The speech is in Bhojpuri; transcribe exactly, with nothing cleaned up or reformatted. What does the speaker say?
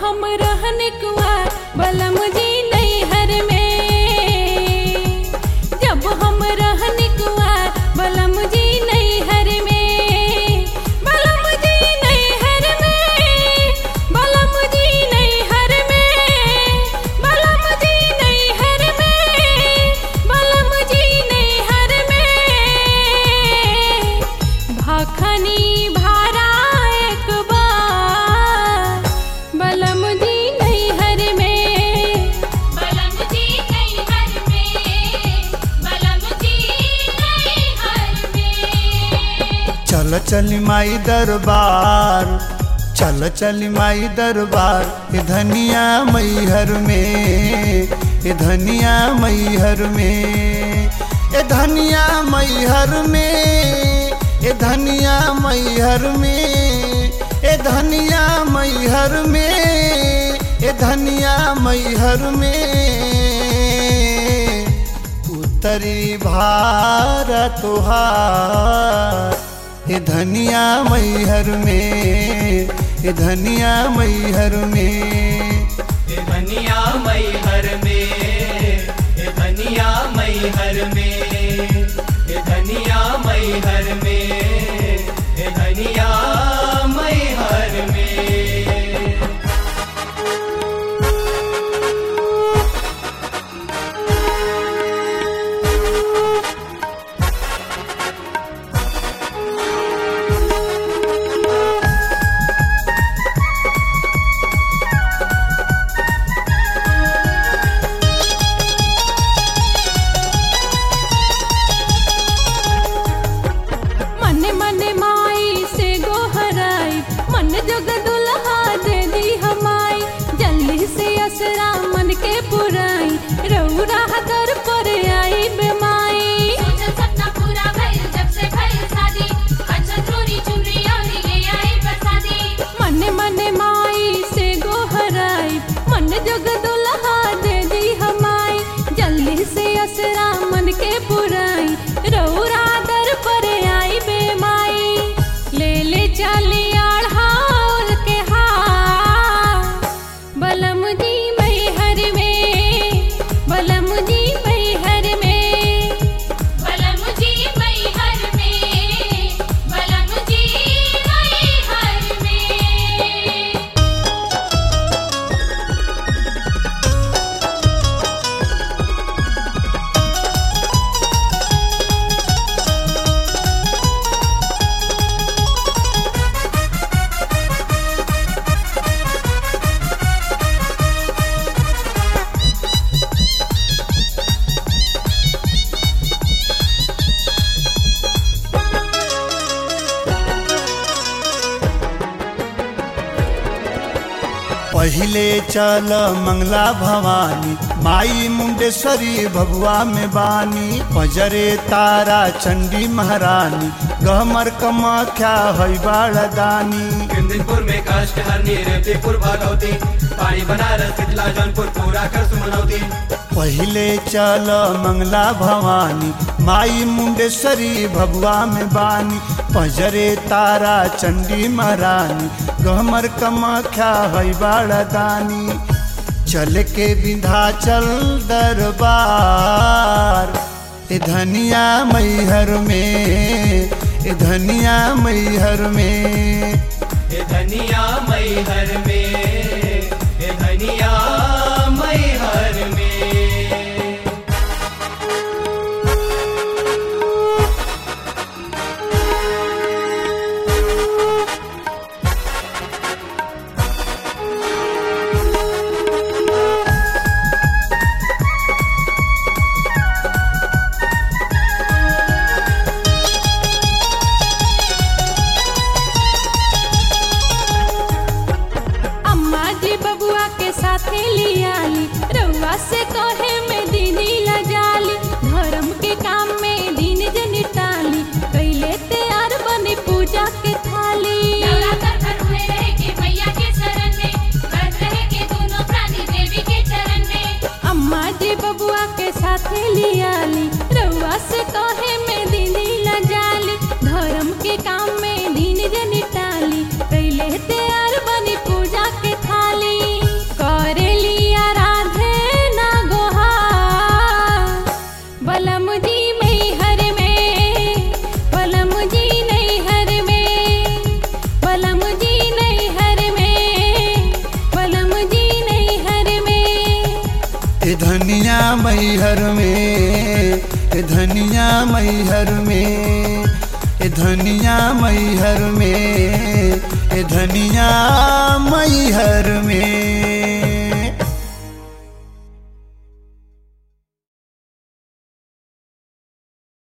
हम रहन कुआर बलम जी नैहर में, जब हम रहन कुआर बलम जी नैहर में, बलम जी नैहर में, बलम जी नैहर में, बलम जी नैहर में, बलम जी नैहर में, भाखनी भारा एक बार बलम जी नैहर में, बलम जी नैहर में, बलम जी नैहर में। चल चली माई दरबार, चल चली माई दरबार, ए धनिया मैहर में, ए धनिया मैहर में, ए धनिया मैहर में, ए धनिया मैहर में, ए धनिया मैहर में, ए धनिया मैहर में, उत्तरी भारत तुहार, ए धनिया मैहर में, ए धनिया मैहर में, ए धनिया मैहर में, ए धनिया मैहर में, ए धनिया मैहर में, ए धनिया मैहर में। मन मन माई से गोहराई, मन जग दुल्हा दे दी हमाई, जल्दी से असरा मन के पुराई, रउरा दर पर आई बेमाई। सोचल सपना पूरा भइल जब से भइल शादी, अच्छा चोरी चुनरी और ले आई प्रसादी। मन मन माई से गोहराई, मन जग दुल्हा दे दी हमाई, जल्दी से असरा मन के पुराई, रउरा दर पर आई बेमाई। ले ले चली आढ़ाल के हार बलम जी मैहर में, बलम जी मैहर में, बलम जी मैहर में, बलम जी मैहर में। पहिले चल मंगला भवानी, माई मुंडेश्वरी भगवा में बानी, पजरे तारा चंडी महारानी, गहमर कमाख्या हई बाड़दानी। कुंदनपुर में काष्ट हरनी, रेवतीपुर भगवती, पानी बनारस पिछला जौनपुर पूरा कर सुमनौती। पहिले चल मंगला भवानी, माई मुंडेश्वरी भगवा में बानी, पजरे तारा चंडी महारानी, गहमर कमाख्या हई बाड़दानी। चल के विंध्याचल दरबार, ए धनिया मैहर में, ए धनिया मैहर में, ए धनिया मैहर में, ए धनिया मैहर में। अम्मा जी बबुआ के साथे लियाली, रउआ से कहे में दीदी लजाली, धर्म के काम में दिन जनी टाली, कैले तैयार बनी पूजा के थाली। नवरात्र भर हुए रहे के मैया के शरण में, व्रत रहे के दोनों प्राणी देवी के चरण में। अम्मा जी बबुआ के साथे लियाली, रउआ से कहे में दीदी लजाली, धर्म के काम में दिन जनी टाली, कैले तैयार बनी पूजा के थाली। मैहर में ए धनिया मैहर में ए धनिया मैहर में ए धनिया मैहर में।